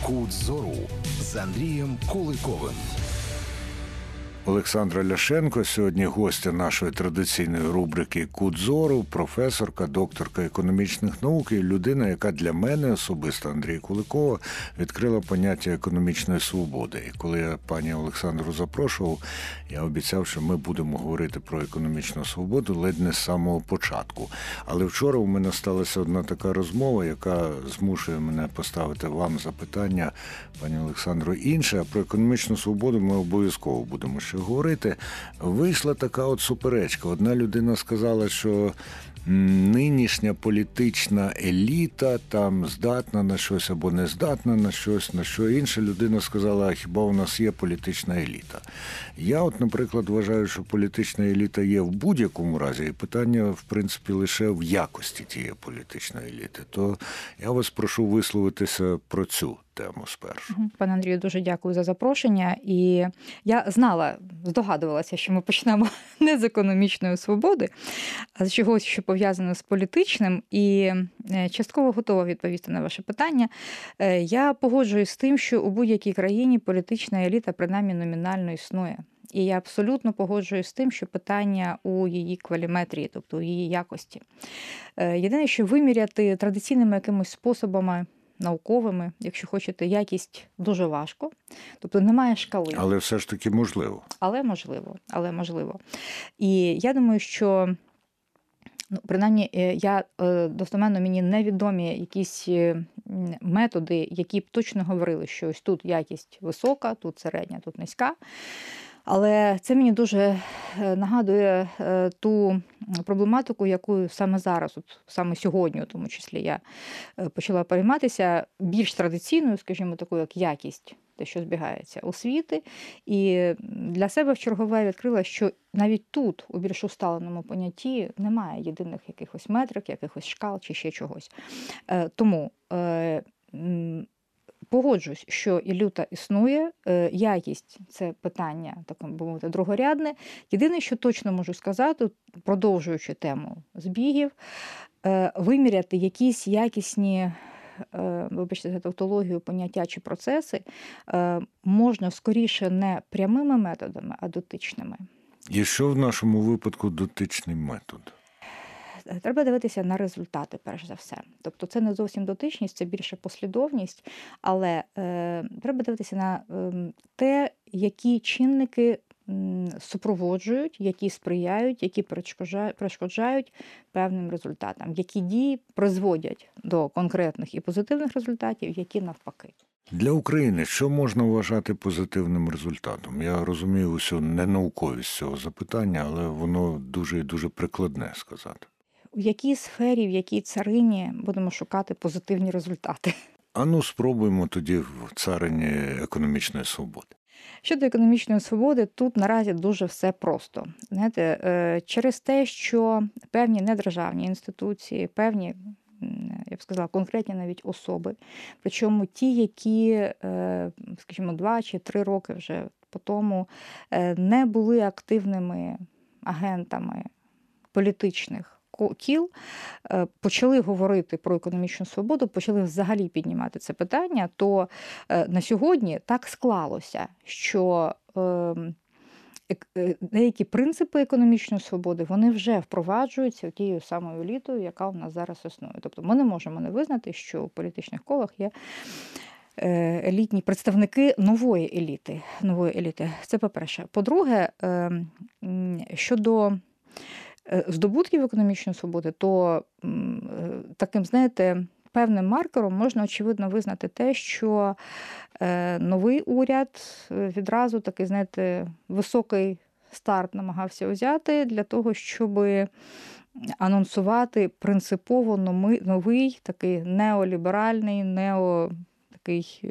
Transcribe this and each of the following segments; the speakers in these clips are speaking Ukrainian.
Кут зору з Андрієм Куликовим. Олександра Ляшенко сьогодні гостя нашої традиційної рубрики «Кут зору», професорка, докторка економічних наук і людина, яка для мене особисто, Андрія Куликова, відкрила поняття економічної свободи. І коли я пані Олександру запрошував, я обіцяв, що ми будемо говорити про економічну свободу ледь не з самого початку. Але вчора у мене сталася одна така розмова, яка змушує мене поставити вам запитання, пані Олександро, інше, а про економічну свободу ми обов'язково будемо ще говорити. Вийшла така от суперечка. Одна людина сказала, що нинішня політична еліта там здатна на щось або не здатна на щось, на що інша людина сказала, а хіба у нас є політична еліта? Я от, наприклад, вважаю, що політична еліта є в будь-якому разі, і питання, в принципі, лише в якості тієї політичної еліти. То я вас прошу висловитися про цю тему спершу. Пане Андрію, дуже дякую за запрошення. І я здогадувалася, що ми почнемо не з економічної свободи, а з чогось, що пов'язано з політичним. І частково готова відповісти на ваше питання. Я погоджуюсь з тим, що у будь-якій країні політична еліта принаймні номінально існує. І я абсолютно погоджуюсь з тим, що питання у її кваліметрії, тобто у її якості. Єдине, що виміряти традиційними якимись способами, науковими, якщо хочете, якість дуже важко. Тобто немає шкали. Але все ж таки можливо. Але можливо. І я думаю, що принаймні, достеменно мені невідомі якісь методи, які б точно говорили, що ось тут якість висока, тут середня, тут низька. Але це мені дуже нагадує ту проблематику, яку саме зараз, саме сьогодні, у тому числі, я почала перейматися більш традиційною, скажімо, такою, як якість, те, що збігається, освіти. І для себе вчергове відкрила, що навіть тут, у більш усталеному понятті, немає єдиних якихось метрик, якихось шкал чи ще чогось. Тому погоджусь, що еліта існує, якість – це питання, так би мовити, другорядне. Єдине, що точно можу сказати, продовжуючи тему збігів, виміряти якісь якісні, вибачте за тавтологію, поняття чи процеси можна скоріше не прямими методами, а дотичними. І що в нашому випадку дотичний метод? Треба дивитися на результати, перш за все. Тобто це не зовсім дотичність, це більше послідовність, але треба дивитися на те, які чинники супроводжують, які сприяють, які перешкоджають певним результатам, які дії призводять до конкретних і позитивних результатів, які навпаки. Для України що можна вважати позитивним результатом? Я розумію усю ненауковість цього запитання, але воно дуже і дуже прикладне сказати. В якій сфері, в якій царині будемо шукати позитивні результати? Спробуємо тоді в царині економічної свободи. Щодо економічної свободи, тут наразі дуже все просто. Знаєте, через те, що певні недержавні інституції, певні, я б сказала, конкретні навіть особи, причому ті, які, скажімо, 2 чи 3 роки вже по тому не були активними агентами політичних кіл, почали говорити про економічну свободу, почали взагалі піднімати це питання, то на сьогодні так склалося, що деякі принципи економічної свободи, вони вже впроваджуються тією самою елітою, яка у нас зараз існує. Тобто ми не можемо не визнати, що у політичних колах є елітні представники нової еліти. Це по-перше. По-друге, щодо здобутків економічної свободи, то таким, знаєте, певним маркером можна, очевидно, визнати те, що новий уряд відразу такий, знаєте, високий старт намагався взяти для того, щоб анонсувати принципово новий, такий неоліберальний, такий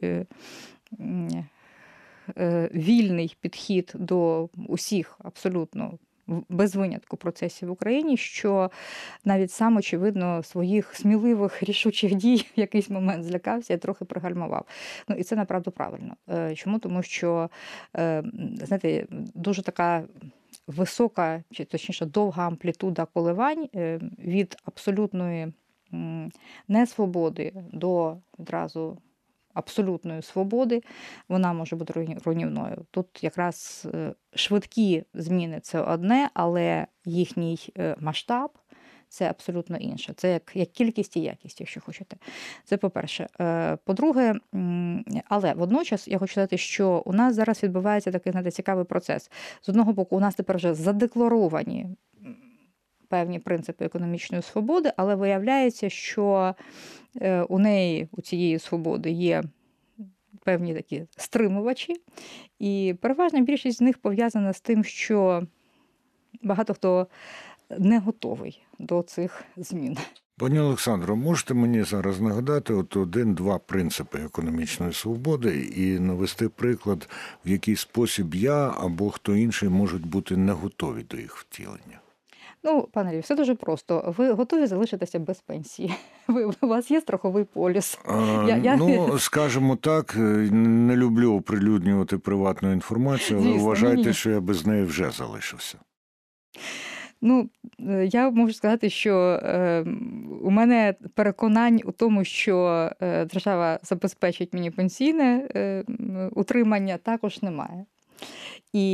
вільний підхід до усіх абсолютно без винятку процесів в Україні, що навіть сам, очевидно, своїх сміливих рішучих дій в якийсь момент злякався і трохи пригальмував. І це, направду, правильно. Чому? Тому що, знаєте, дуже така висока, чи точніше довга амплітуда коливань від абсолютної несвободи до відразу абсолютної свободи, вона може бути руйнівною. Тут якраз швидкі зміни – це одне, але їхній масштаб – це абсолютно інше. Це як кількість і якість, якщо хочете. Це по-перше. По-друге, але водночас я хочу сказати, що у нас зараз відбувається такий, знаєте, цікавий процес. З одного боку, у нас тепер вже задекларовані певні принципи економічної свободи, але виявляється, що у неї, у цієї свободи, є певні такі стримувачі, і переважна більшість з них пов'язана з тим, що багато хто не готовий до цих змін. Пані Олександро, можете мені зараз нагадати один-два принципи економічної свободи і навести приклад, в який спосіб я або хто інший можуть бути не готові до їх втілення? Ну, пане Лів, все дуже просто. Ви готові залишитися без пенсії? У вас є страховий поліс? Ну, скажімо так, не люблю оприлюднювати приватну інформацію, але вважайте, що я без неї вже залишився. Ну, я можу сказати, що у мене переконань у тому, що держава забезпечить мені пенсійне утримання, також немає. І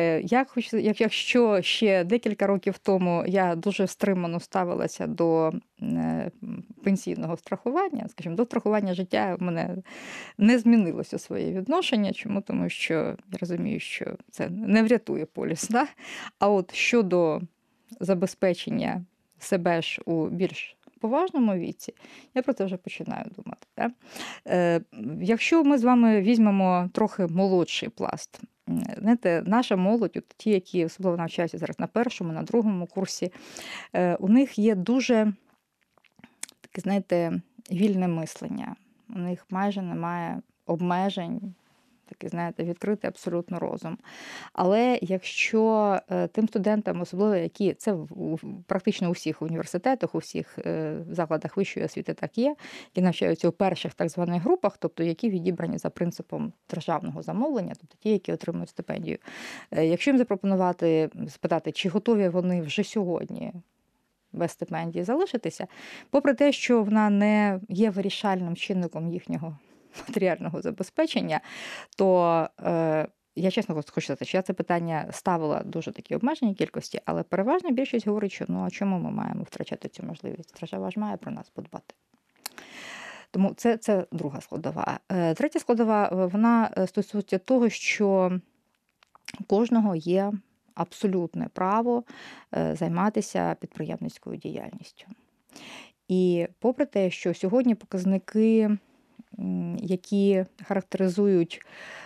якщо ще декілька років тому я дуже стримано ставилася до пенсійного страхування, скажімо, до страхування життя в мене не змінилося своє відношення. Чому? Тому що я розумію, що це не врятує поліс. Да? А от щодо забезпечення себе ж у більш поважному віці, я про це вже починаю думати. Да? Якщо ми з вами візьмемо трохи молодший пласт, знаєте, наша молодь, ті, які особливо навчаються зараз на першому, на другому курсі, у них є дуже таке, знаєте, вільне мислення. У них майже немає обмежень, такий, знаєте, відкритий абсолютно розум. Але якщо тим студентам, особливо які, це практично у всіх університетах, у всіх закладах вищої освіти так є, які навчаються у перших так званих групах, тобто які відібрані за принципом державного замовлення, тобто ті, які отримують стипендію. Якщо їм запропонувати, спитати, чи готові вони вже сьогодні без стипендії залишитися, попри те, що вона не є вирішальним чинником їхнього матеріального забезпечення, то я чесно хочу сказати, що я це питання ставила дуже такі обмежені кількості, але переважна більшість говорить, що ну а чому ми маємо втрачати цю можливість? Держава ж має про нас подбати. Тому це друга складова. Третя складова, вона стосується того, що у кожного є абсолютне право займатися підприємницькою діяльністю. І попри те, що сьогодні показники, які характеризують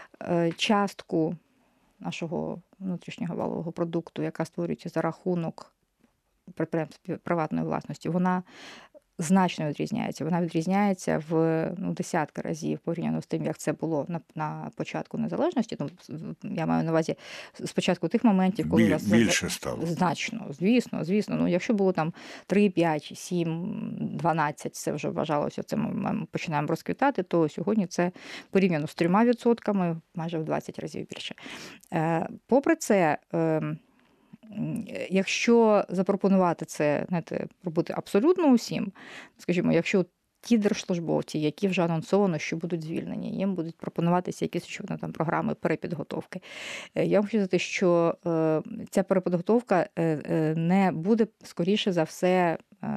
частку нашого внутрішнього валового продукту, яка створюється за рахунок підприємств приватної власності, вона значно відрізняється. Вона відрізняється в десятки разів порівняно з тим, як це було на початку незалежності. Ну, я маю на увазі спочатку тих моментів, коли у вас більше стало. Значно, звісно. Ну, якщо було там 3, 5, 7, 12, це вже вважалося, це ми починаємо розквітати, то сьогодні це порівняно з 3%, майже в 20 разів більше. Попри це, якщо запропонувати це, знаєте, робити абсолютно усім, скажімо, якщо ті держслужбовці, які вже анонсовано, що будуть звільнені, їм будуть пропонуватися якісь там програми перепідготовки. Я вам хочу сказати, що ця перепідготовка не буде, скоріше за все,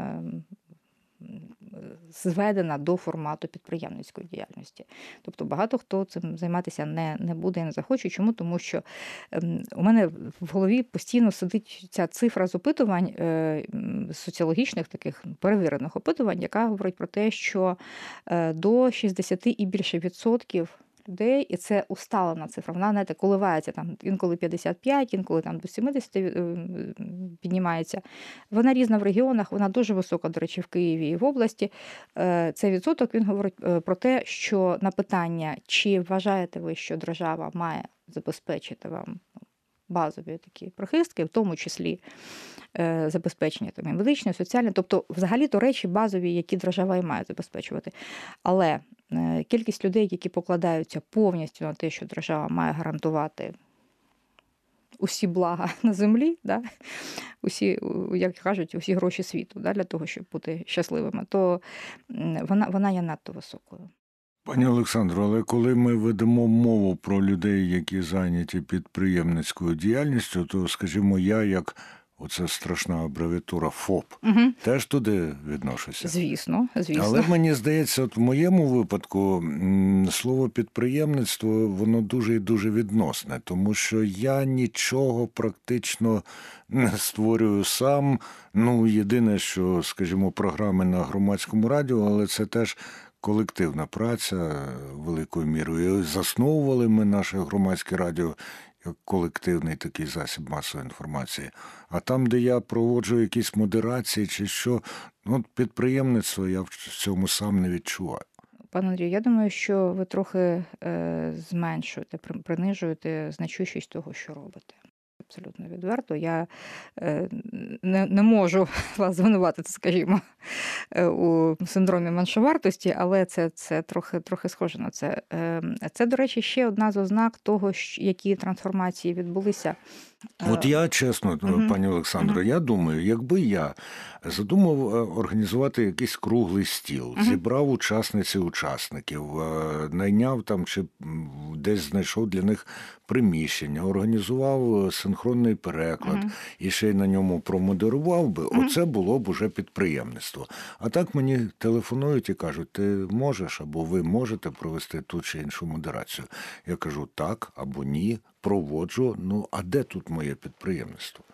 зведена до формату підприємницької діяльності. Тобто багато хто цим займатися не буде і не захоче. Чому? Тому що у мене в голові постійно сидить ця цифра з опитувань, соціологічних таких перевірених опитувань, яка говорить про те, що до 60 і більше відсотків людей, і це усталена цифра, вона, знаєте, коливається там інколи 55, інколи там до 70 піднімається. Вона різна в регіонах, вона дуже висока, до речі, в Києві і в області. Цей відсоток, він говорить про те, що на питання, чи вважаєте ви, що держава має забезпечити вам базові такі прихистки, в тому числі забезпечення там, і медичне, соціальне, тобто взагалі-то речі базові, які держава і має забезпечувати. Але кількість людей, які покладаються повністю на те, що держава має гарантувати усі блага на землі, да? Усі, як кажуть, усі гроші світу, да? Для того, щоб бути щасливими, то вона є надто високою. Пані Олександро, але коли ми ведемо мову про людей, які зайняті підприємницькою діяльністю, то, скажімо, я, як оце страшна абревіатура ФОП, теж туди відношуся. Звісно. Але мені здається, от в моєму випадку слово підприємництво, воно дуже і дуже відносне, тому що я нічого практично не створюю сам. Єдине, що, скажімо, програми на громадському радіо, але це теж колективна праця великою мірою. І засновували ми наше громадське радіо як колективний такий засіб масової інформації. А там, де я проводжу якісь модерації чи що, підприємництво я в цьому сам не відчуваю. Пане Андрію, я думаю, що ви трохи зменшуєте, принижуєте значущість того, що робите. Абсолютно відверто. Я не можу вас звинуватити, скажімо, у синдромі меншовартості, але це трохи схоже на це. Це, до речі, ще одна з ознак того, які трансформації відбулися. От я, чесно, пані Олександро, я думаю, якби я задумав організувати якийсь круглий стіл, зібрав учасників, найняв там чи десь знайшов для них приміщення, організував синхронний переклад і ще й на ньому промодерував би, оце було б уже підприємництво. А так мені телефонують і кажуть, ти можеш або ви можете провести ту чи іншу модерацію. Я кажу так або ні, проводжу, а де тут моє підприємництво?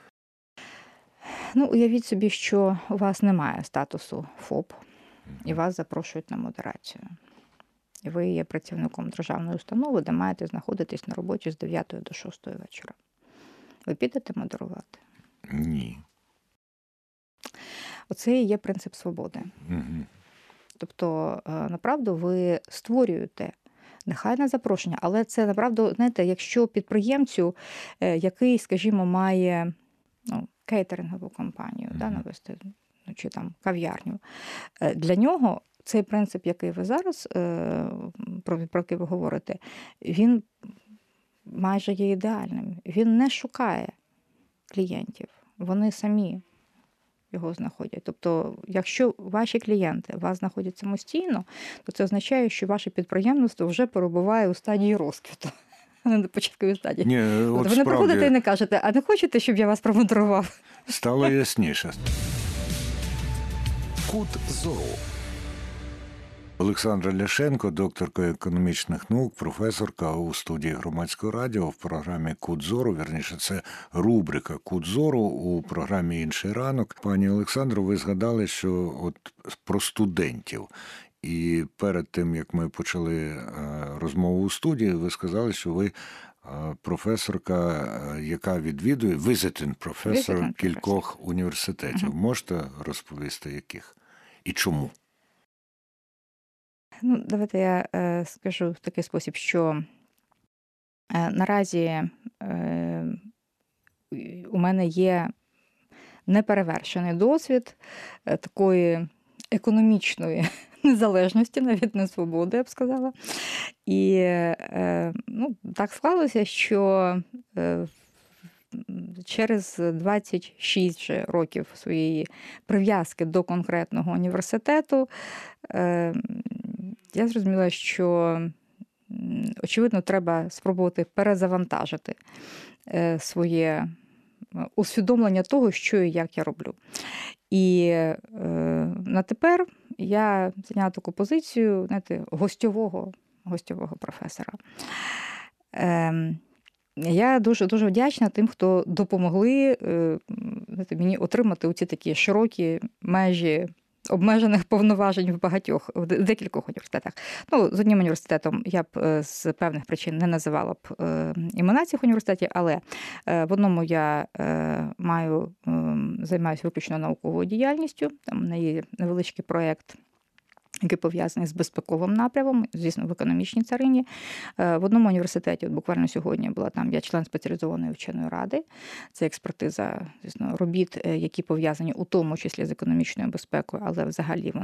Уявіть собі, що у вас немає статусу ФОП, і вас запрошують на модерацію. І ви є працівником державної установи, де маєте знаходитись на роботі з 9 до 6 вечора. Ви підете модерувати? Ні. Оце і є принцип свободи. Тобто, направду, ви створюєте нехай запрошення, але це, направду, знаєте, якщо підприємцю, який, скажімо, має кейтерингову компанію, навести, чи там кав'ярню, для нього цей принцип, який ви зараз, про який ви говорите, він майже є ідеальним. Він не шукає клієнтів, вони самі його знаходять. Тобто, якщо ваші клієнти вас знаходять самостійно, то це означає, що ваше підприємництво вже перебуває у стадії розквіту, а не на початковій стадії. Ні, ви не приходите і не кажете, а не хочете, щоб я вас промодерував? Стало ясніше. Кут зору. Олександра Ляшенко, докторка економічних наук, професорка у студії Громадського радіо в програмі «Кут зору». Вірніше, це рубрика «Кут зору» у програмі «Інший ранок». Пані Олександро, ви згадали, що от про студентів. І перед тим, як ми почали розмову у студії, ви сказали, що ви професорка, яка відвідує, visiting професор кількох університетів. Можете розповісти, яких? І чому? Давайте я скажу в такий спосіб, що наразі у мене є неперевершений досвід такої економічної незалежності, навіть не свободи, я б сказала. І так склалося, що через 26 вже років своєї прив'язки до конкретного університету я зрозуміла, що, очевидно, треба спробувати перезавантажити своє усвідомлення того, що і як я роблю. І на тепер я зайняла таку позицію, знаєте, гостьового професора. Я дуже вдячна тим, хто допомогли мені отримати оці такі широкі межі обмежених повноважень в декількох університетах. З одним університетом я б з певних причин не називала б імена цих університетів, але в одному я займаюся виключно науковою діяльністю. Там у мене є невеличкий проєкт, який пов'язаний з безпековим напрямом, звісно, в економічній царині. В одному університеті, буквально сьогодні була там, я член спеціалізованої вченої ради. Це експертиза, звісно, робіт, які пов'язані у тому числі з економічною безпекою, але взагалі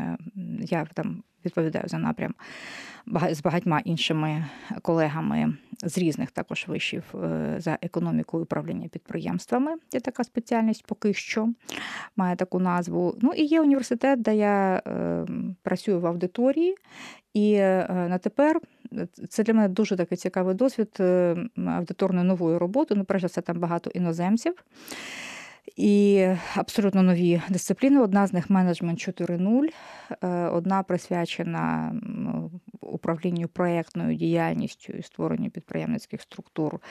я там відповідаю за напрям з багатьма іншими колегами з різних також вишів за економікою управління підприємствами. Є така спеціальність поки що, має таку назву. Ну і є університет, де я працюю в аудиторії. І на тепер це для мене дуже такий цікавий досвід аудиторної нової роботи. Ну, перш за все, там багато іноземців. І абсолютно нові дисципліни. Одна з них менеджмент 4.0, одна присвячена управлінню проєктною діяльністю і створенню підприємницьких структур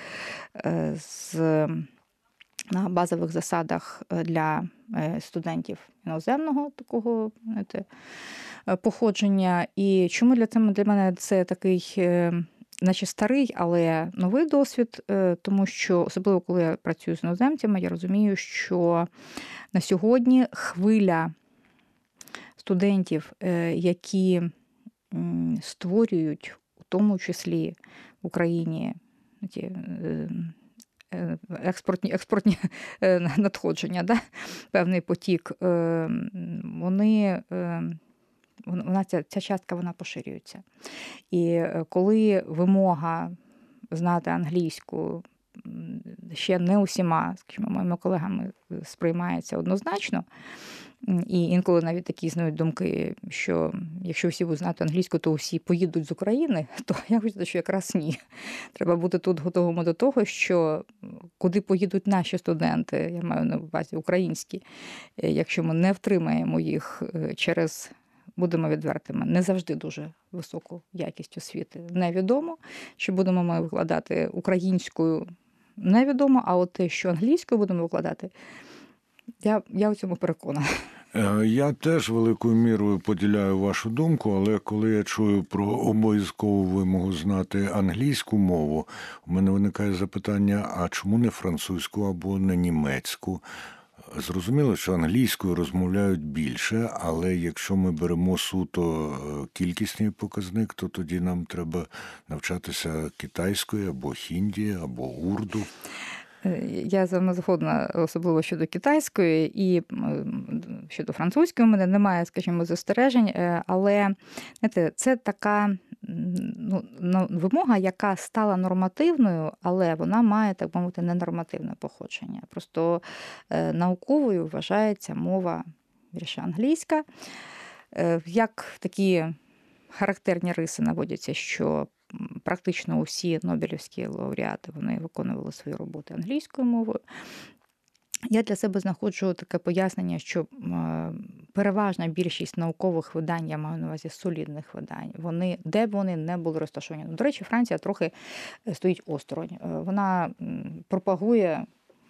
на базових засадах для студентів іноземного такого, знаєте, походження. І чому для мене це такий, наче старий, але новий досвід, тому що, особливо коли я працюю з іноземцями, я розумію, що на сьогодні хвиля студентів, які створюють, у тому числі в Україні, ті експортні надходження, да? Певний потік, ця частка вона поширюється. І коли вимога знати англійську ще не усіма, скажімо, моїми колегами сприймається однозначно, і інколи навіть такі існують думки, що якщо всі будуть знати англійську, то всі поїдуть з України, то я хочу, що якраз ні. Треба бути тут готовими до того, що куди поїдуть наші студенти, я маю на увазі українські, якщо ми не втримаємо їх через, будемо відвертими, не завжди дуже високу якість освіти. Невідомо, чи будемо ми викладати українською, невідомо, а от те, що англійською будемо викладати, я у цьому переконана. Я теж великою мірою поділяю вашу думку, але коли я чую про обов'язкову вимогу знати англійську мову, у мене виникає запитання, а чому не французьку або не німецьку? Зрозуміло, що англійською розмовляють більше, але якщо ми беремо суто кількісний показник, то тоді нам треба навчатися китайською або хінді, або урду. Я з вами згодна, особливо щодо китайської і щодо французької. У мене немає, скажімо, застережень, але знаєте, це така вимога, яка стала нормативною, але вона має, так би мовити, ненормативне походження. Просто науковою вважається мова більше англійська. Як такі характерні риси наводяться, що практично усі нобелівські лауреати, вони виконували свої роботи англійською мовою. Я для себе знаходжу таке пояснення, що переважна більшість наукових видань, я маю на увазі солідних видань, де б вони не були розташовані. До речі, Франція трохи стоїть осторонь. Вона пропагує,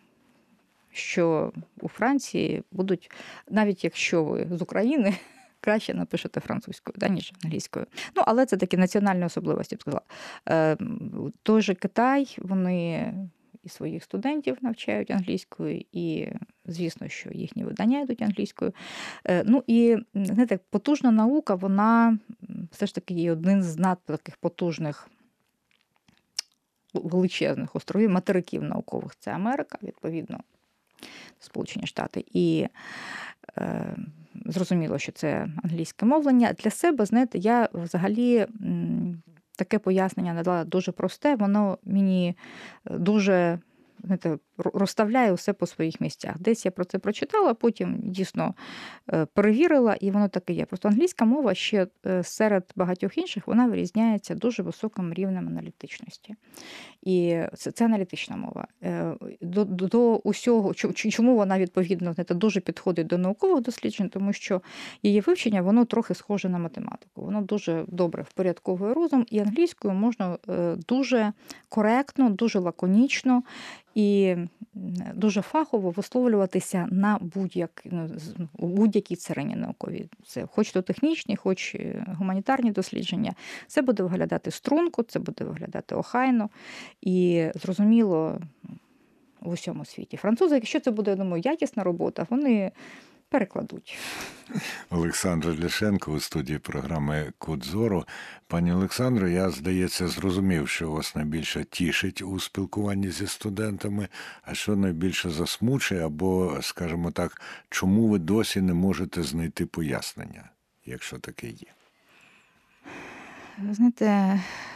що у Франції будуть, навіть якщо ви з України, краще напишете французькою, ніж англійською. Ну, але це такі національні особливості, я б сказала. Той же Китай, вони і своїх студентів навчають англійською, і, звісно, що їхні видання йдуть англійською. Ну, і, знаєте, потужна наука, вона все ж таки є один з надто таких потужних, величезних островів, материків наукових. Це Америка, відповідно, Сполучені Штати. І зрозуміло, що це англійське мовлення. Для себе, знаєте, я взагалі таке пояснення надала дуже просте, воно мені дуже, знаєте, розставляє все по своїх місцях. Десь я про це прочитала, потім дійсно перевірила, і воно так і є. Просто англійська мова ще серед багатьох інших, вона вирізняється дуже високим рівнем аналітичності. І це аналітична мова. До усього, чому вона, відповідно, дуже підходить до наукових досліджень, тому що її вивчення, воно трохи схоже на математику. Воно дуже добре впорядковує розум, і англійською можна дуже коректно, дуже лаконічно і дуже фахово висловлюватися на будь-якій царині науковій. Це хоч то технічні, хоч гуманітарні дослідження. Це буде виглядати струнко, це буде виглядати охайно і зрозуміло в усьому світі. Французи, якщо це буде, я думаю, якісна робота, вони перекладуть. Олександра Ляшенко у студії програми «Кут зору». Пані Олександро, я, здається, зрозумів, що вас найбільше тішить у спілкуванні зі студентами, а що найбільше засмучує, або, скажімо так, чому ви досі не можете знайти пояснення, якщо таке є? Ви знаєте,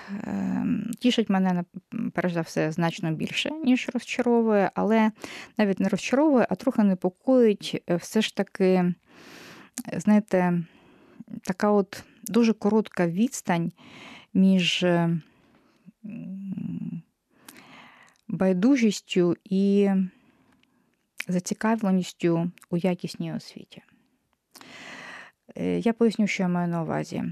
тішить мене, перш за все, значно більше, ніж розчаровує, але навіть не розчаровує, а трохи непокоїть все ж таки, знаєте, така от дуже коротка відстань між байдужістю і зацікавленістю у якісній освіті. Я поясню, що я маю на увазі.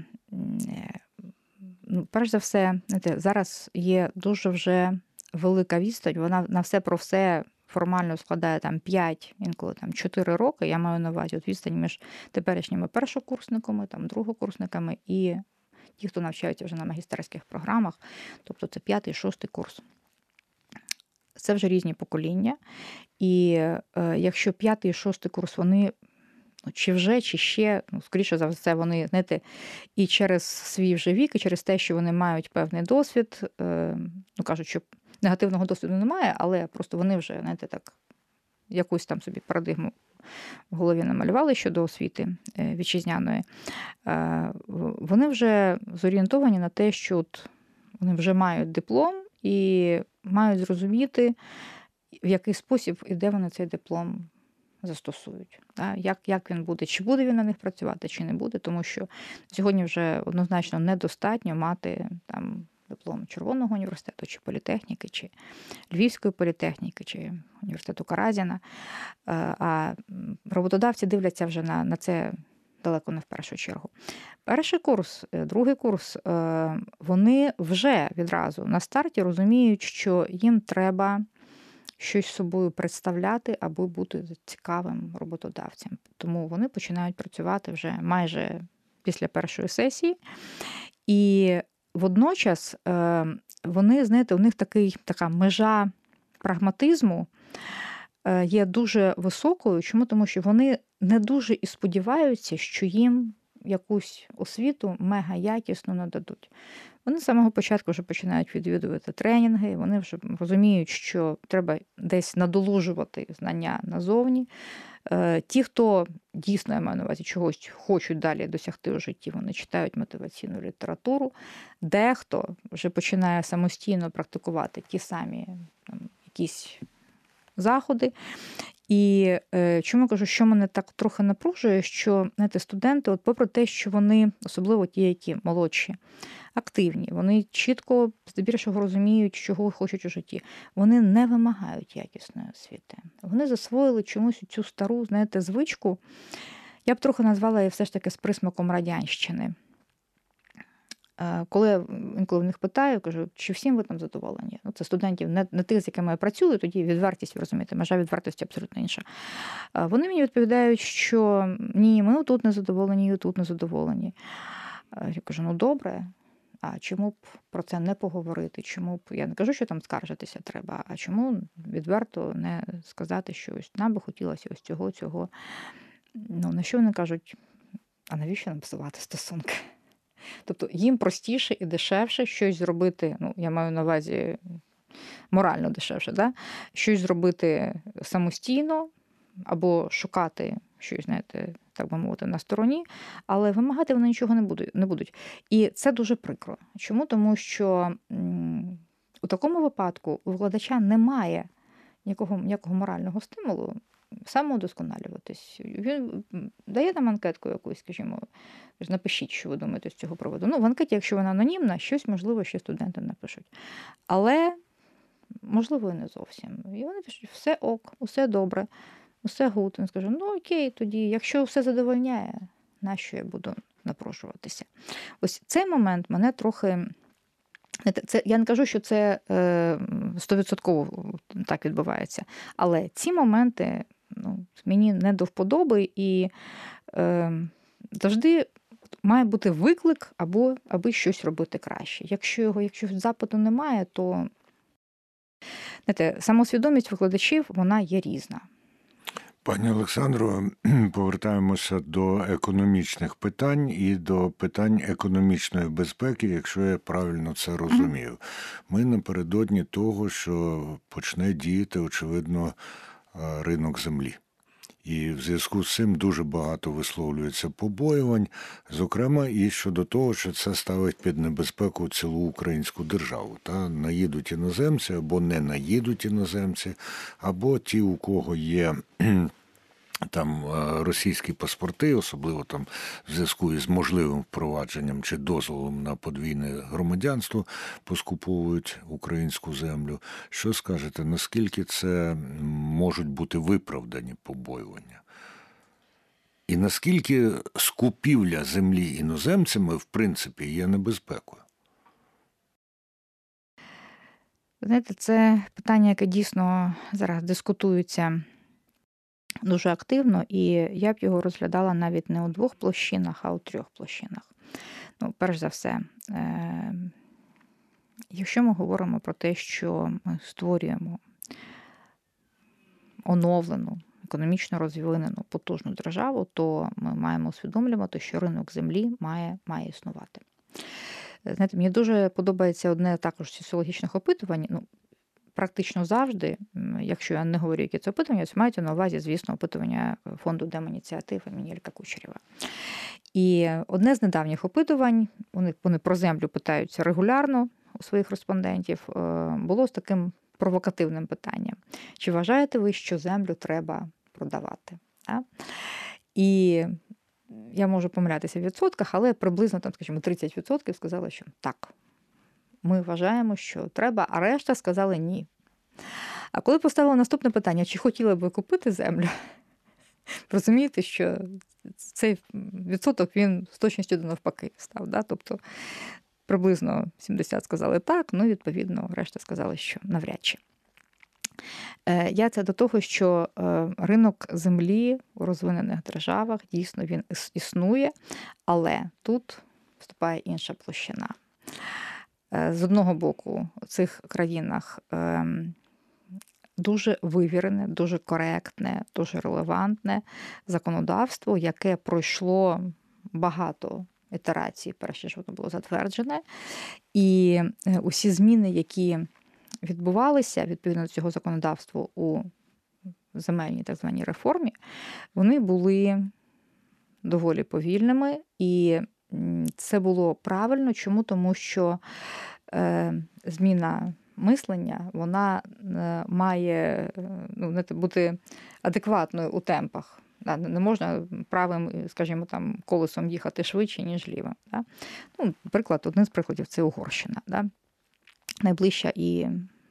Перш за все, знаєте, зараз є дуже вже велика відстань, вона на все про все формально складає там 5, інколи там 4 роки. Я маю на увазі от відстань між теперішніми першокурсниками, там другокурсниками і ті, хто навчаються вже на магістерських програмах, тобто це 5-й, 6-й курс. Це вже різні покоління. І якщо 5-й і 6-й курс, вони чи вже, чи ще, скоріше за все, вони, знаєте, і через свій вже вік, і через те, що вони мають певний досвід, кажуть, що негативного досвіду немає, але просто вони вже, знаєте, так, якусь там собі парадигму в голові намалювали щодо освіти вітчизняної. Вони вже зорієнтовані на те, що от вони вже мають диплом і мають зрозуміти, в який спосіб і де вони цей диплом застосують. Як він буде, чи буде він на них працювати, чи не буде, тому що сьогодні вже однозначно недостатньо мати там диплом Червоного університету, чи політехніки, чи Львівської політехніки, чи університету Каразіна. А роботодавці дивляться вже на це далеко не в першу чергу. Перший курс, другий курс, вони вже відразу на старті розуміють, що їм треба щось собою представляти, аби бути цікавим роботодавцем. Тому вони починають працювати вже майже після першої сесії. І водночас вони, знаєте, у них така межа прагматизму є дуже високою. Чому? Тому що вони не дуже і сподіваються, що їм якусь освіту мега якісно нададуть. Вони з самого початку вже починають відвідувати тренінги, вони вже розуміють, що треба десь надолужувати знання назовні. Ті, хто дійсно, я маю на увазі, чогось хочуть далі досягти у житті, вони читають мотиваційну літературу. Дехто вже починає самостійно практикувати ті самі якісь заходи. І чому я кажу, що мене так трохи напружує, що, знаєте, студенти, от попри те, що вони, особливо ті, які молодші, активні, вони чітко, здебільшого розуміють, чого хочуть у житті. Вони не вимагають якісної освіти. Вони засвоїли чомусь цю стару, знаєте, звичку. Я б трохи назвала її все ж таки з присмаком радянщини. Коли я інколи в них питаю, кажу, чи всім ви там задоволені? Це студентів, не тих, з якими я працюю, тоді відвертість, ви розумієте, межа відвертості абсолютно інша. Вони мені відповідають, що ні, ми тут не задоволені, і тут не задоволені. Я кажу, добре, а чому б про це не поговорити? Чому б, я не кажу, що там скаржитися треба, а чому відверто не сказати, що ось нам би хотілося ось цього. На що вони кажуть, а навіщо нам псувати стосунки? Тобто їм простіше і дешевше щось зробити, я маю на увазі морально дешевше, да? Щось зробити самостійно або шукати щось, знаєте, так би мовити, на стороні, але вимагати вони нічого не будуть. І це дуже прикро. Чому? Тому що у такому випадку у викладача немає ніякого морального стимулу самоудосконалюватись. Він дає нам анкетку якусь, скажімо, напишіть, що ви думаєте з цього приводу. В анкеті, якщо вона анонімна, щось, можливо, ще студенти напишуть. Але, можливо, і не зовсім. І вони пишуть, все ок, усе добре, усе гуд. Він скаже, окей, тоді, якщо все задовольняє, нащо я буду напрошуватися? Ось цей момент мене трохи... Я не кажу, що це 100% так відбувається, але ці моменти мені не до вподоби, і завжди має бути виклик, аби щось робити краще. Якщо запиту немає, то самосвідомість викладачів, вона є різна. Пані Олександро, повертаємося до економічних питань і до питань економічної безпеки, якщо я правильно це розумію. Ми напередодні того, що почне діяти, очевидно, ринок землі. І в зв'язку з цим дуже багато висловлюється побоювань, зокрема і щодо того, що це ставить під небезпеку цілу українську державу. Та наїдуть іноземці або не наїдуть іноземці, або ті, у кого є там російські паспорти, особливо там в зв'язку із можливим впровадженням чи дозволом на подвійне громадянство, поскуповують українську землю. Що скажете, наскільки це можуть бути виправдані побоювання? І наскільки скупівля землі іноземцями, в принципі, є небезпекою? Знаєте, це питання, яке дійсно зараз дискутується дуже активно, і я б його розглядала навіть не у 2 площинах, а у 3 площинах. Ну, перш за все, якщо ми говоримо про те, що ми створюємо оновлену, економічно розвинену, потужну державу, то ми маємо усвідомлювати, що ринок землі має існувати. Знаєте, мені дуже подобається одне також соціологічних опитувань. Ну, практично завжди, якщо я не говорю, які це опитування, то мається на увазі, звісно, опитування фонду Демініціатив імені Ілька Кучерєва. І одне з недавніх опитувань, вони про землю питаються регулярно у своїх респондентів, було з таким провокативним питанням. Чи вважаєте ви, що землю треба продавати? І я можу помилятися в відсотках, але приблизно, там, скажімо, 30% сказали, що так. Ми вважаємо, що треба, а решта сказали ні. А коли поставили наступне питання, чи хотіли б ви купити землю, розумієте, що цей відсоток, він з точністю до навпаки став. Да? Тобто приблизно 70 сказали так, ну, відповідно, решта сказали, що навряд чи. Я це до того, що ринок землі у розвинених державах, дійсно, він існує, але тут вступає інша площина. З одного боку, в цих країнах дуже вивірене, дуже коректне, дуже релевантне законодавство, яке пройшло багато ітерацій, перш ніж воно було затверджене. І усі зміни, які відбувалися відповідно до цього законодавства у земельній так званій реформі, вони були доволі повільними. І це було правильно. Чому? Тому що зміна мислення, вона має бути адекватною у темпах. Не можна правим, скажімо, там, колесом їхати швидше, ніж лівим. Да? Ну, один з прикладів – це Угорщина. Да? Найближча і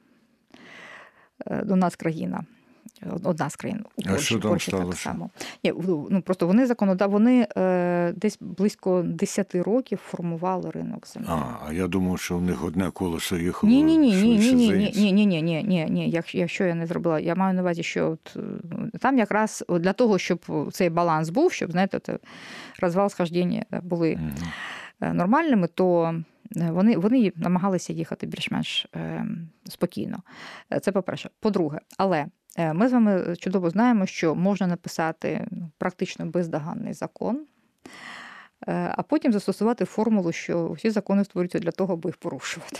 до нас країна. Одна з країн. А що там сталося? Просто вони десь близько 10 років формували ринок землі. А я думав, що в них одне колесо їхало Ні. Якщо я не зробила, я маю на увазі, що там якраз для того, щоб цей баланс був, щоб, знаєте, розвал схождення були нормальними, то вони намагалися їхати більш-менш спокійно. Це по-перше. По-друге, але ми з вами чудово знаємо, що можна написати практично бездоганний закон, а потім застосувати формулу, що всі закони створюються для того, аби їх порушувати.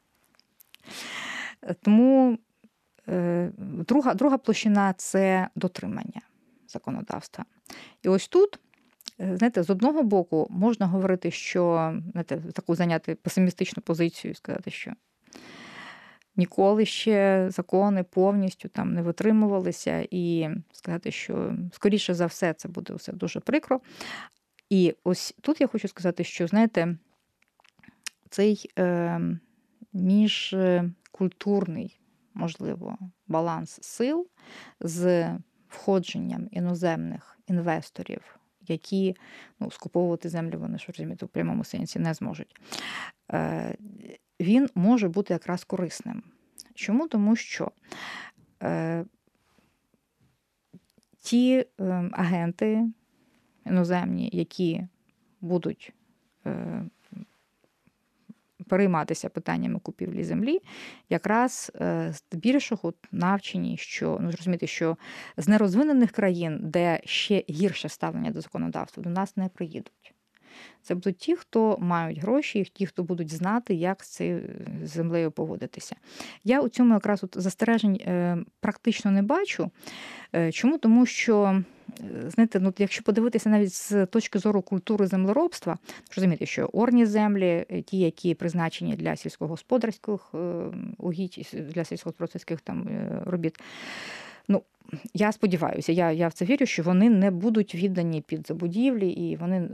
Тому друга площина – це дотримання законодавства. І ось тут, знаєте, з одного боку можна говорити, що, знаєте, таку зайняти песимістичну позицію і сказати, що ніколи ще закони повністю там не витримувалися, і сказати, що, скоріше за все, це буде все дуже прикро. І ось тут я хочу сказати, що, знаєте, цей міжкультурний, можливо, баланс сил з входженням іноземних інвесторів, які скуповувати землю, вони ж, розумієте, в прямому сенсі не зможуть, він може бути якраз корисним. Чому? Тому що ті агенти іноземні, які будуть перейматися питаннями купівлі землі, якраз здебільшого навчені, що, зрозуміти, що з нерозвинених країн, де ще гірше ставлення до законодавства, до нас не приїдуть. Це будуть ті, хто мають гроші, і ті, хто будуть знати, як з цією землею поводитися. Я у цьому якраз застережень практично не бачу. Чому? Тому що знаєте, ну, якщо подивитися навіть з точки зору культури землеробства, розумієте, що орні землі, ті, які призначені для сільськогосподарських угідь, для сільськогосподарських там робіт, ну, я сподіваюся, я в це вірю, що вони не будуть віддані під забудівлі, і вони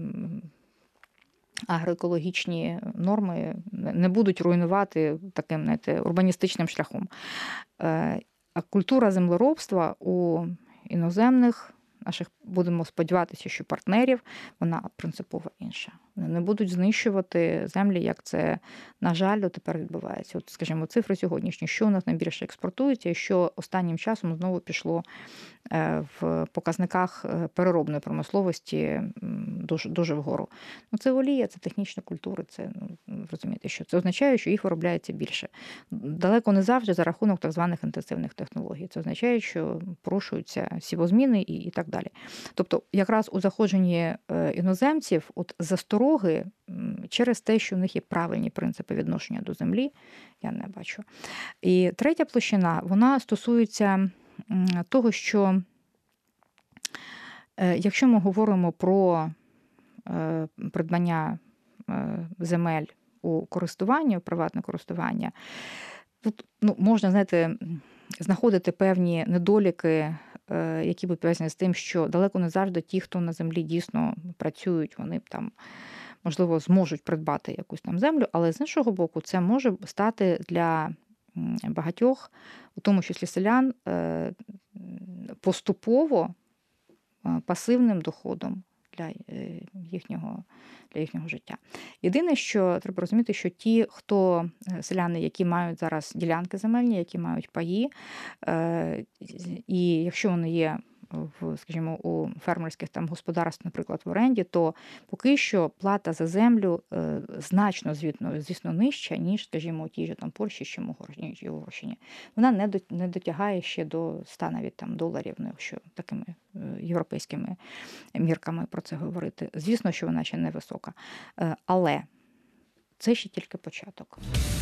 агроекологічні норми не будуть руйнувати таким, знаєте, урбаністичним шляхом. А культура землеробства у іноземних наших, будемо сподіватися, що партнерів, вона принципово інша. Вони не будуть знищувати землі, як це, на жаль, тепер відбувається. От, скажімо, цифри сьогоднішні, що у нас найбільше експортується, і що останнім часом знову пішло в показниках переробної промисловості дуже, дуже вгору. Ну, це олія, це технічні культури, це, розумієте, що це означає, що їх виробляється більше. Далеко не завжди за рахунок так званих інтенсивних технологій. Це означає, що порушуються сівозміни і так далі. Тобто, якраз у заходженні іноземців от застороги через те, що в них є правильні принципи відношення до землі, я не бачу. І третя площина, вона стосується того, що якщо ми говоримо про придбання земель у користування, у приватне користування, тут можна, знаєте, знаходити певні недоліки, які будуть пов'язані з тим, що далеко не завжди ті, хто на землі дійсно працюють, вони там, можливо, зможуть придбати якусь там землю, але з іншого боку, це може стати для багатьох, у тому числі селян, поступово пасивним доходом для їхнього життя. Єдине, що треба розуміти, що ті, хто селяни, які мають зараз ділянки земельні, які мають паї, і якщо вони є скажімо, у фермерських там господарств, наприклад, в оренді, то поки що плата за землю значно, звісно, нижча, ніж, скажімо, у тій же там Польщі чи Угорщині. Вона не дотягає ще до 100 навіть там доларів, якщо такими європейськими мірками про це говорити. Звісно, що вона ще не висока. Але це ще тільки початок.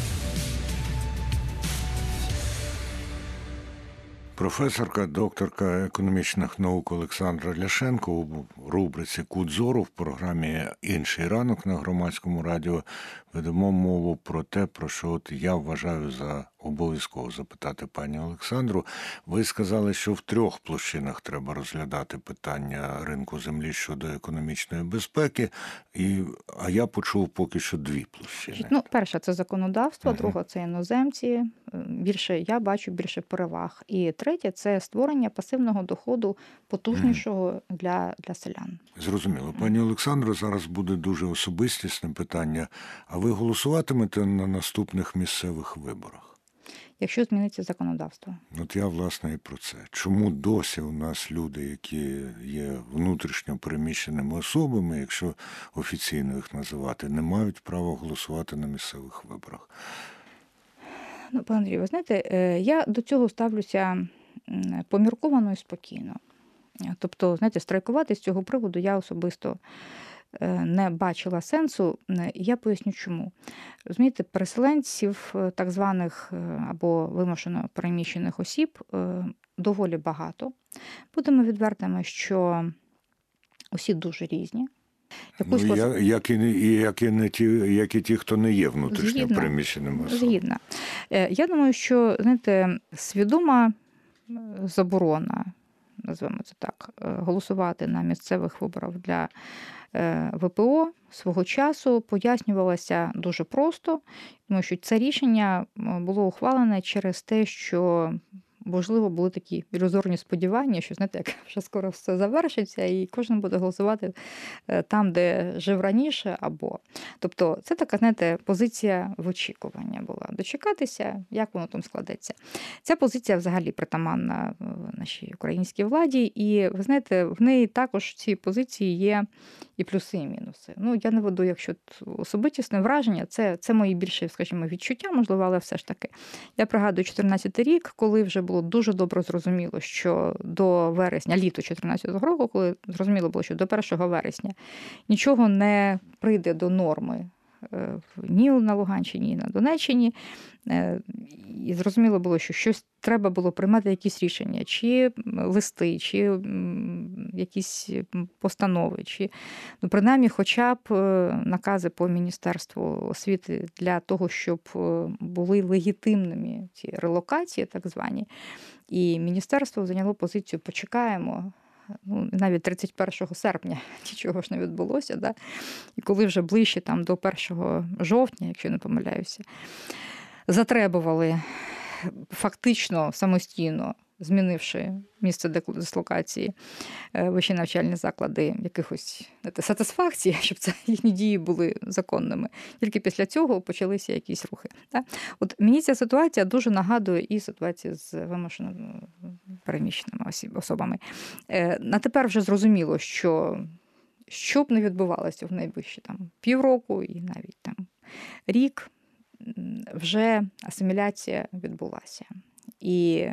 Професорка, докторка економічних наук Олександра Ляшенко у рубриці «Кут зору» в програмі «Інший ранок» на Громадському радіо ведемо мову про те, про що от я вважаю за обов'язково запитати пані Олександру. Ви сказали, що в 3 площинах треба розглядати питання ринку землі щодо економічної безпеки, а я почув поки що 2 площини. Ну, перша – це законодавство, друга – це іноземці. Я бачу більше переваг. І третє – це створення пасивного доходу потужнішого для селян. Зрозуміло. Пані Олександро, зараз буде дуже особистісне питання. А ви голосуватимете на наступних місцевих виборах? Якщо зміниться законодавство. От я, власне, і про це. Чому досі у нас люди, які є внутрішньо переміщеними особами, якщо офіційно їх називати, не мають права голосувати на місцевих виборах? Ну, пане Андрію, ви знаєте, я до цього ставлюся помірковано і спокійно. Тобто, знаєте, страйкувати з цього приводу я особисто не бачила сенсу. Я поясню, чому. Розумієте, переселенців, так званих або вимушено переміщених осіб, доволі багато. Будемо відвертими, що усі дуже різні. Як і ті, хто не є внутрішньо переміщеними особами. Згідна. Я думаю, що, знаєте, свідома заборона, назвемо це так, голосувати на місцевих виборах для ВПО свого часу пояснювалося дуже просто, тому що це рішення було ухвалене через те, що можливо, були такі ілюзорні сподівання, що, знаєте, як вже скоро все завершиться, і кожен буде голосувати там, де жив раніше, або. Тобто це така, знаєте, позиція в очікування була. Дочекатися, як воно там складеться. Ця позиція взагалі притаманна нашій українській владі, і, ви знаєте, в неї також в цій позиції є і плюси, і мінуси. Ну, я не веду, якщо особистісне враження, це мої більше, скажімо, відчуття, можливо, але все ж таки. Я пригадую 14-й рік, коли вже було дуже добре зрозуміло, що до вересня, літо 14-го року, коли зрозуміло було, що до 1 вересня нічого не прийде до норми ні на Луганщині, ні на Донеччині. І зрозуміло було, що щось треба було приймати якісь рішення, чи листи, чи якісь постанови, чи принаймні хоча б накази по Міністерству освіти для того, щоб були легітимними ці релокації, так звані. І міністерство зайняло позицію «почекаємо». Навіть 31 серпня нічого ж не відбулося. Да? І коли вже ближче там, до 1 жовтня, якщо не помиляюся, затребували фактично самостійно, змінивши місце дислокації, вищі навчальні заклади якихось сатисфакції, щоб це їхні дії були законними. Тільки після цього почалися якісь рухи. Так? От мені ця ситуація дуже нагадує і ситуацію з вимушено переміщеними особами. На тепер вже зрозуміло, що б не відбувалося в найближчі півроку і навіть рік, вже асиміляція відбулася. І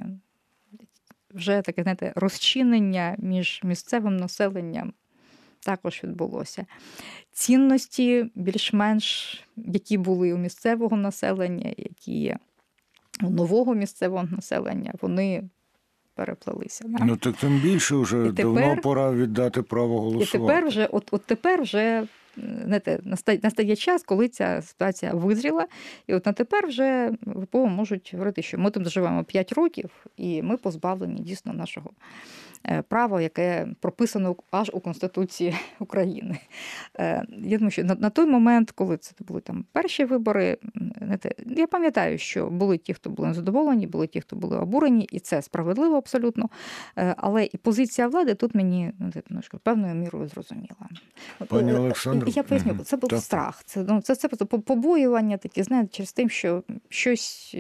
вже таке, знаєте, розчинення між місцевим населенням також відбулося. Цінності більш-менш, які були у місцевого населення, які є у нового місцевого населення, вони переплелися. Да? Ну так тим більше вже давно пора віддати право голосувати. І тепер вже, от тепер вже, знаєте, настає час, коли ця ситуація визріла, і от на тепер вже ВПО можуть говорити, що ми тут живемо 5 років, і ми позбавлені дійсно нашого права, яке прописано аж у Конституції України. Я думаю, що на той момент, коли це були перші вибори, знаєте, я пам'ятаю, що були ті, хто були незадоволені, були ті, хто були обурені, і це справедливо абсолютно. Але і позиція влади тут мені певною мірою зрозуміла. Пані Олександро, я поясню, це був страх. Це побоювання такі, знаєте, через тим, що щось...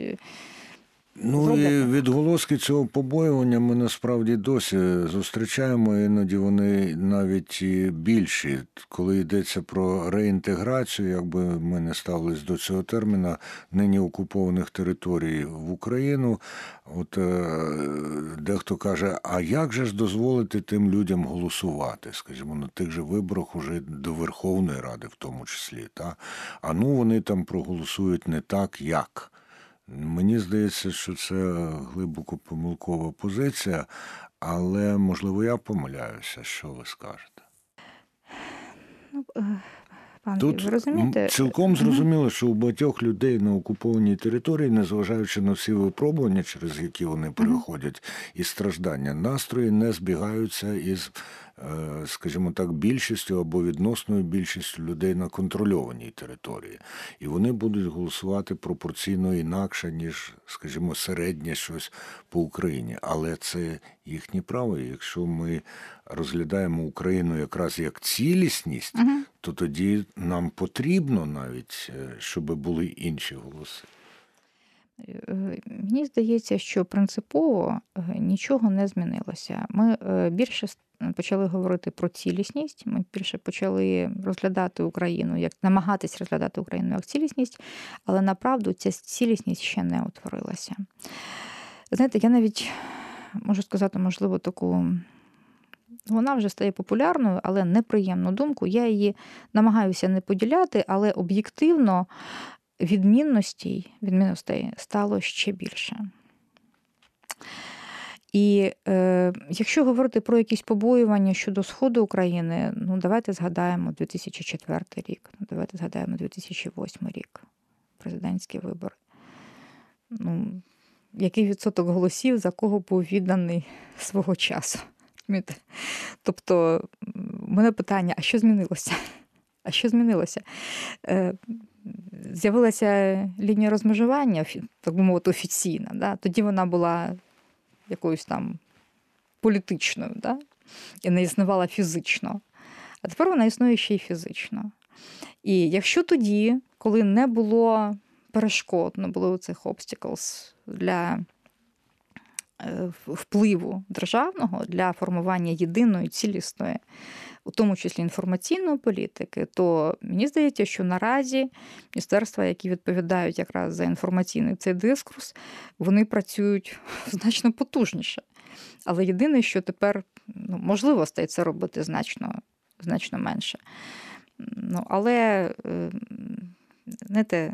Ну і відголоски цього побоювання ми насправді досі зустрічаємо, іноді вони навіть більші. Коли йдеться про реінтеграцію, якби ми не ставились до цього терміна, нині окупованих територій в Україну, от дехто каже, а як же ж дозволити тим людям голосувати, скажімо, на тих же виборах уже до Верховної Ради в тому числі, та? А ну вони там проголосують не так, як. Мені здається, що це глибоко помилкова позиція, але, можливо, я помиляюся. Що ви скажете? Тут ви розумієте? Цілком зрозуміло, що у багатьох людей на окупованій території, незважаючи на всі випробування, через які вони переходять, і страждання, настрої не збігаються із, скажімо так, більшістю або відносною більшістю людей на контрольованій території. І вони будуть голосувати пропорційно інакше, ніж, скажімо, середнє щось по Україні. Але це їхнє право. І якщо ми розглядаємо Україну якраз як цілісність, то тоді нам потрібно навіть, щоб були інші голоси. Мені здається, що принципово нічого не змінилося. Ми більше почали говорити про цілісність, ми більше почали розглядати Україну, намагатись розглядати Україну як цілісність, але направду ця цілісність ще не утворилася. Знаєте, я навіть можу сказати, можливо, таку... Вона вже стає популярною, але неприємну думку. Я її намагаюся не поділяти, але об'єктивно відмінностей стало ще більше. І якщо говорити про якісь побоювання щодо Сходу України, давайте згадаємо 2004 рік, давайте згадаємо 2008 рік, президентські вибори. Який відсоток голосів за кого був відданий свого часу? Тобто, в мене питання, а що змінилося? А що змінилося? З'явилася лінія розмежування, так би мовити, офіційна. Да? Тоді вона була якоюсь там політичною, да? І не існувала фізично. А тепер вона існує ще й фізично. І якщо тоді, коли не було перешкод, не було цих obstacles для впливу державного, для формування єдиної, цілісної, у тому числі інформаційної політики, то мені здається, що наразі міністерства, які відповідають якраз за інформаційний цей дискурс, вони працюють значно потужніше. Але єдине, що тепер можливостей це робити значно менше. Але знаєте,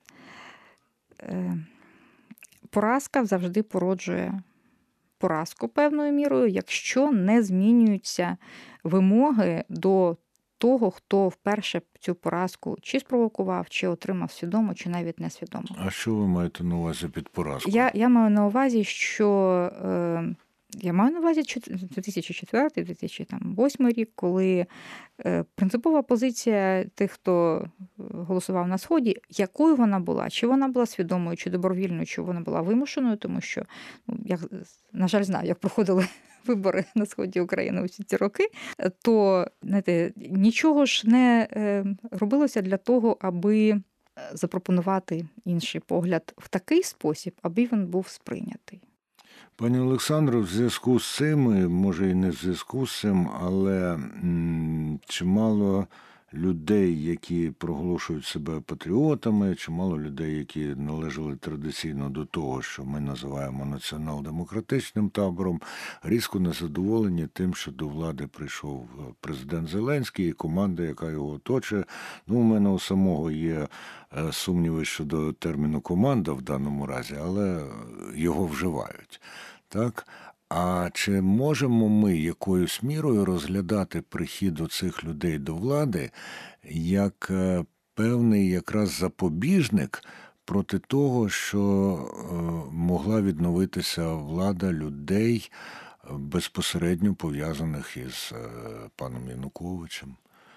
поразка завжди породжує поразку певною мірою, якщо не змінюються вимоги до того, хто вперше цю поразку чи спровокував, чи отримав свідомо, чи навіть несвідомо. А що ви маєте на увазі під поразкою? Я маю на увазі, що я маю на увазі 2004-2008 рік, коли принципова позиція тих, хто голосував на Сході, якою вона була, чи вона була свідомою, чи добровільною, чи вона була вимушеною, тому що, я, на жаль, знаю, як проходили вибори на Сході України усі ці роки, то, знаєте, нічого ж не робилося для того, аби запропонувати інший погляд в такий спосіб, аби він був сприйнятий. Пані Олександро, в зв'язку з цим, може і не в зв'язку з цим, але чимало людей, які проголошують себе патріотами, чимало людей, які належали традиційно до того, що ми називаємо націонал-демократичним табором, різко незадоволені тим, що до влади прийшов президент Зеленський і команда, яка його оточує. У мене у самого є сумніви щодо терміну «команда» в даному разі, але його вживають. Так? А чи можемо ми якоюсь мірою розглядати прихід оцих людей до влади як певний якраз запобіжник проти того, що могла відновитися влада людей, безпосередньо пов'язаних із паном Януковичем?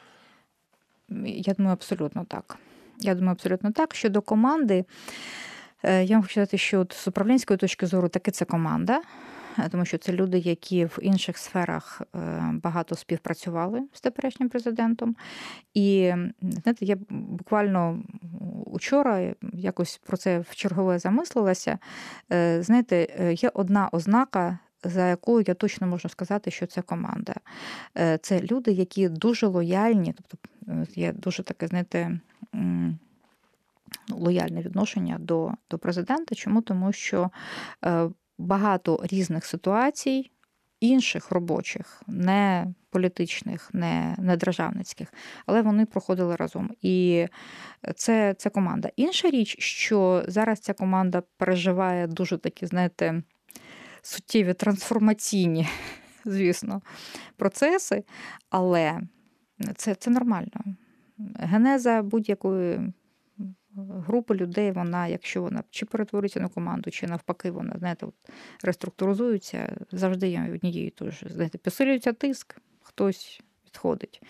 Я думаю, абсолютно так. Щодо команди, я вам хочу сказати, що з управлінської точки зору таки це команда, тому що це люди, які в інших сферах багато співпрацювали з теперішнім президентом. І, знаєте, я буквально учора якось про це вчергове замислилася. Знаєте, є одна ознака, за якою я точно можу сказати, що це команда. Це люди, які дуже лояльні, тобто є дуже таке, знаєте, лояльне відношення до президента. Чому? Тому що багато різних ситуацій, інших робочих, не політичних, не державницьких, але вони проходили разом. І це команда. Інша річ, що зараз ця команда переживає дуже такі, знаєте, суттєві трансформаційні, звісно, процеси, але це нормально. Генеза будь-якої групи людей, вона, якщо вона чи перетворюється на команду, чи навпаки, вона, знаєте, реструктуризується, завжди є однією і тою ж. Знаєте, посилюється тиск, хтось відходить.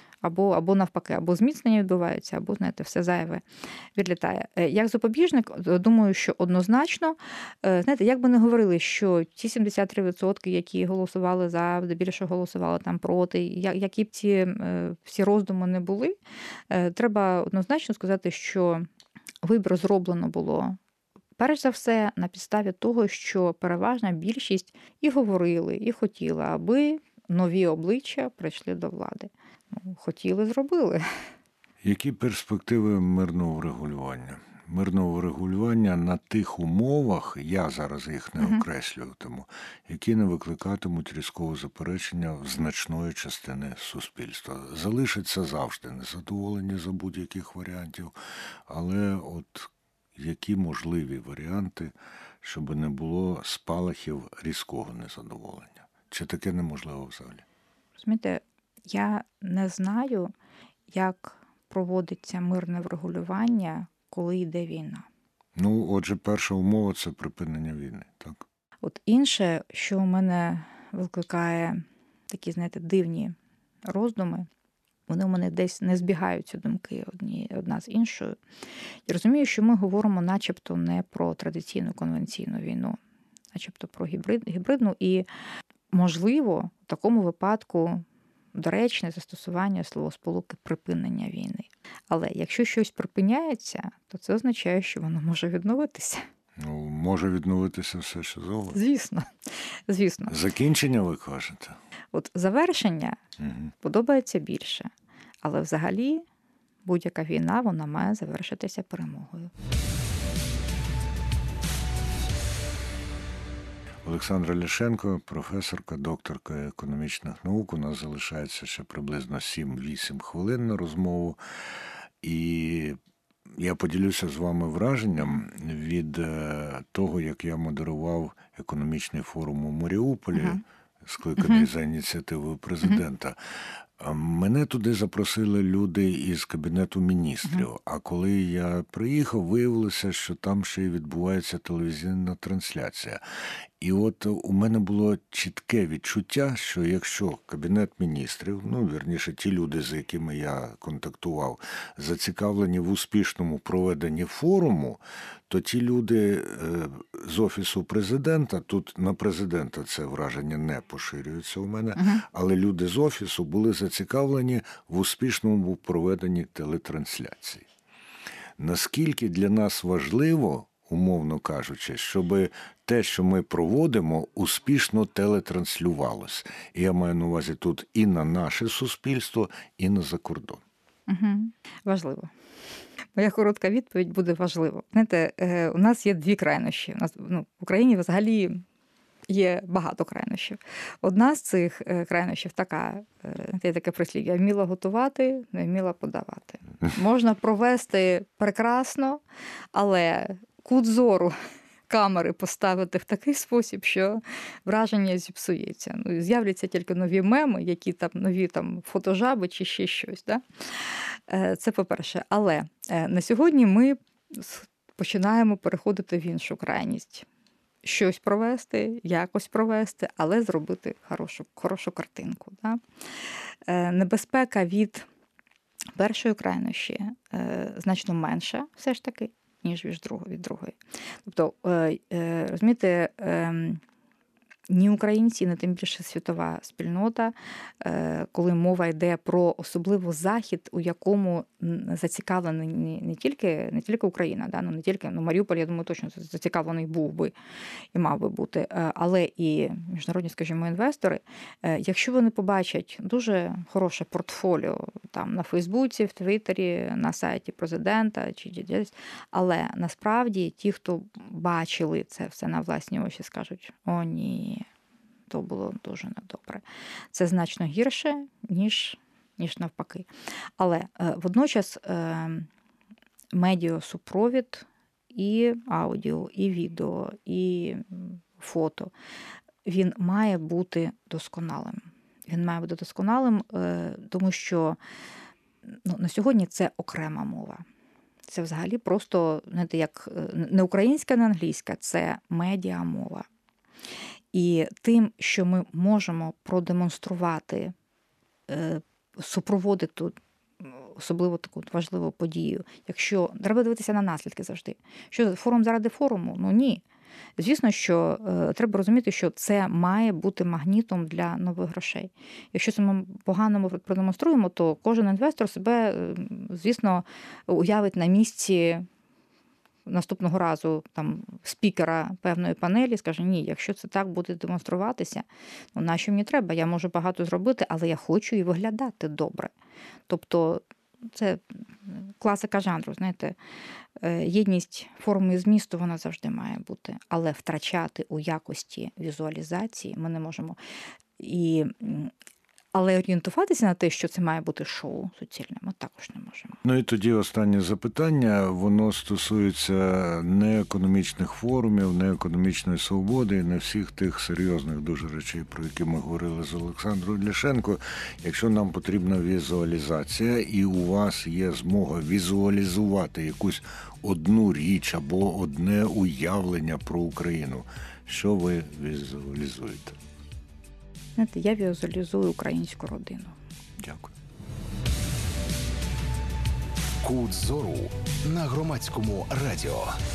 Або навпаки, або зміцнення відбувається, або, знаєте, все зайве відлітає. Як запобіжник, думаю, що однозначно, знаєте, як би не говорили, що ті 73%, які голосували за, більше голосували там проти, які б ці всі роздуми не були, треба однозначно сказати, що вибір зроблено було перш за все на підставі того, що переважна більшість і говорили, і хотіла, аби нові обличчя прийшли до влади. Хотіли, зробили. Які перспективи мирного врегулювання? Мирного врегулювання на тих умовах, я зараз їх не окреслюватиму, які не викликатимуть різкого заперечення в значної частини суспільства. Залишиться завжди незадоволені за будь-яких варіантів, але от які можливі варіанти, щоб не було спалахів різкого незадоволення? Чи таке неможливо взагалі? Розумієте, я не знаю, як проводиться мирне врегулювання, коли йде війна. Отже, перша умова – це припинення війни, так? От інше, що у мене викликає такі, знаєте, дивні роздуми, вони у мене десь не збігаються думки одна з іншою. Я розумію, що ми говоримо начебто не про традиційну конвенційну війну, начебто про гібридну, і, можливо, в такому випадку доречне застосування словосполуки припинення війни. Але якщо щось припиняється, то це означає, що воно може відновитися. Може відновитися все, що завгодно. Звісно. Закінчення, ви кажете? От завершення подобається більше. Але взагалі будь-яка війна, вона має завершитися перемогою. Олександра Ляшенко, професорка, докторка економічних наук. У нас залишається ще приблизно 7-8 хвилин на розмову. І Я поділюся з вами враженням від того, як я модерував економічний форум у Маріуполі, скликаний за ініціативою президента. Мене туди запросили люди із Кабінету міністрів, а коли я приїхав, виявилося, що там ще й відбувається телевізійна трансляція. І от у мене було чітке відчуття, що якщо Кабінет міністрів, вірніше, ті люди, з якими я контактував, зацікавлені в успішному проведенні форуму, то ті люди з Офісу президента, тут на президента це враження не поширюється у мене, але люди з Офісу були зацікавлені в успішному проведенні телетрансляції. Наскільки для нас важливо, умовно кажучи, щоб те, що ми проводимо, успішно телетранслювалось. І я маю на увазі тут і на наше суспільство, і на закордон. Важливо. Моя коротка відповідь буде важливо. Знаєте, у нас є дві крайнощі. У нас в Україні взагалі є багато крайнощів. Одна з цих крайнощів така, є таке прислів'я: вміла готувати, не вміла подавати. Можна провести прекрасно, але кут зору камери поставити в такий спосіб, що враження зіпсується. З'являться тільки нові меми, які там нові фотожаби чи ще щось. Да? Це по-перше. Але на сьогодні ми починаємо переходити в іншу крайність. Щось провести, якось провести, але зробити хорошу картинку. Да? Небезпека від першої крайнощі значно менша все ж таки, ніж від другої. Тобто, розумієте, ні українці, не тим більше світова спільнота, коли мова йде про особливо Захід, у якому зацікавлений не тільки Україна, да? Не тільки Маріуполь, я думаю, точно зацікавлений був би і мав би бути, але і міжнародні, скажімо, інвестори, якщо вони побачать дуже хороше портфоліо там на Фейсбуці, в Твіттері, на сайті президента чи десь, але насправді ті, хто бачили це все на власні очі, скажуть: о, ні, то було дуже недобре. Це значно гірше, ніж навпаки. Але водночас медіасупровід і аудіо, і відео, і фото, він має бути досконалим. Він має бути досконалим, тому що на сьогодні це окрема мова. Це взагалі просто, знаєте, як не українська, не англійська, це медіамова. І тим, що ми можемо продемонструвати, супроводити особливо таку важливу подію, якщо треба дивитися на наслідки завжди. Що форум заради форуму? Ну ні. Звісно, що треба розуміти, що це має бути магнітом для нових грошей. Якщо це ми погано продемонструємо, то кожен інвестор себе, звісно, уявить на місці наступного разу спікера певної панелі, скаже: ні, якщо це так буде демонструватися, нащо мені треба? Я можу багато зробити, але я хочу і виглядати добре. Тобто це класика жанру, знаєте, єдність форми і змісту вона завжди має бути, але втрачати у якості візуалізації ми не можемо. Але орієнтуватися на те, що це має бути шоу суцільне, ми також не можемо. І тоді останнє запитання, воно стосується не економічних форумів, не економічної свободи, не всіх тих серйозних дуже речей, про які ми говорили з Олександрою Ляшенко. Якщо нам потрібна візуалізація, і у вас є змога візуалізувати якусь одну річ або одне уявлення про Україну, що ви візуалізуєте? Знаєте, я візуалізую українську родину. Дякую. Кут зору на Громадському радіо.